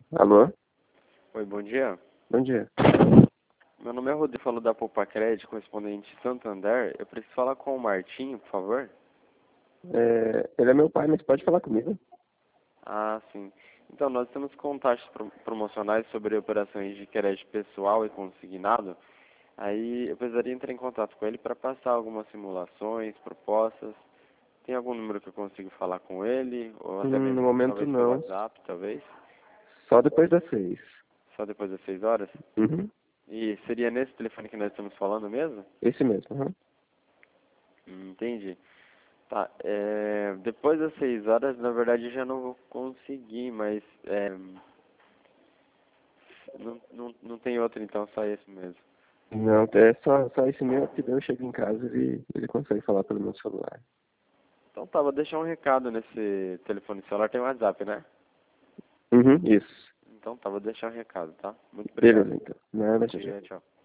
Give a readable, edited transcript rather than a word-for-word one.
Alô? Oi, bom dia. Bom dia. Meu nome é Rodrigo, falo da Poupa Crédito, correspondente Santander. Eu preciso falar com o Martinho, por favor. Ele é meu pai, mas pode falar comigo. Ah, sim. Então, nós temos contatos promocionais sobre operações de crédito pessoal e consignado. Aí eu precisaria entrar em contato com ele para passar algumas simulações, propostas. Tem algum número que eu consigo falar com ele? Ou até No mesmo, momento talvez, pelo não. WhatsApp, talvez? Só depois das 6. Só depois das 6 horas? Uhum. E seria nesse telefone que nós estamos falando mesmo? Esse mesmo. Uhum. Entendi. Tá, depois das 6 horas, na verdade, eu já não vou conseguir, mas não tem outro, então, só esse mesmo. Não, é só esse meu que daí eu chego em casa e ele consegue falar pelo meu celular. Então tá, vou deixar um recado nesse telefone celular, tem WhatsApp, né? Uhum, isso. Então tá, vou deixar um recado, tá? Muito obrigado. Beleza, então. Nada, Bom tchau, tchau. dia, tchau.